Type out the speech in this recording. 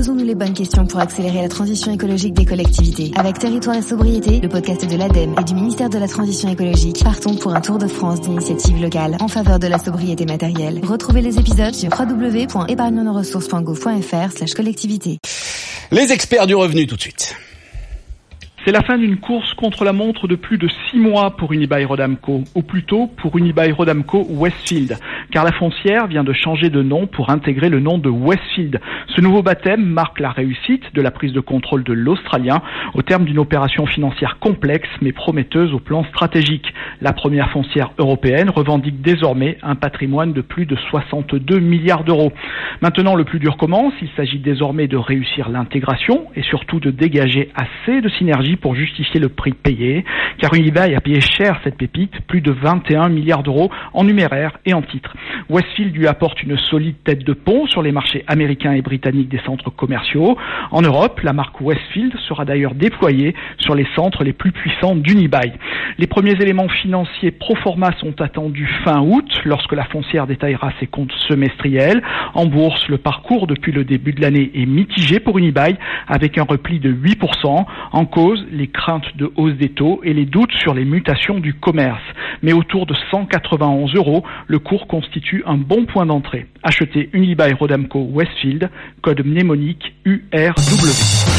Posons-nous les bonnes questions pour accélérer la transition écologique des collectivités. Avec Territoire et Sobriété, le podcast de l'ADEME et du ministère de la Transition écologique, partons pour un tour de France d'initiatives locales en faveur de la sobriété matérielle. Retrouvez les épisodes sur www.épargnenosressources.gouv.fr/collectivité. Les experts du revenu tout de suite. C'est la fin d'une course contre la montre de plus de 6 mois pour Unibail-Rodamco, ou plutôt pour Unibail-Rodamco Westfield, car la foncière vient de changer de nom pour intégrer le nom de Westfield. Ce nouveau baptême marque la réussite de la prise de contrôle de l'Australien au terme d'une opération financière complexe mais prometteuse au plan stratégique. La première foncière européenne revendique désormais un patrimoine de plus de 62 milliards d'euros. Maintenant, le plus dur commence. Il s'agit désormais de réussir l'intégration et surtout de dégager assez de synergie pour justifier le prix payé, car Unibail a payé cher cette pépite, plus de 21 milliards d'euros en numéraire et en titres. Westfield lui apporte une solide tête de pont sur les marchés américains et britanniques des centres commerciaux. En Europe, la marque Westfield sera d'ailleurs déployée sur les centres les plus puissants d'Unibail. Les premiers éléments financiers pro forma sont attendus fin août, lorsque la foncière détaillera ses comptes semestriels. En bourse, le parcours depuis le début de l'année est mitigé pour Unibail, avec un repli de 8%. En cause, les craintes de hausse des taux et les doutes sur les mutations du commerce. Mais autour de 191 €, le cours constitue un bon point d'entrée. Achetez Unibail-Rodamco Westfield, code mnémonique URW.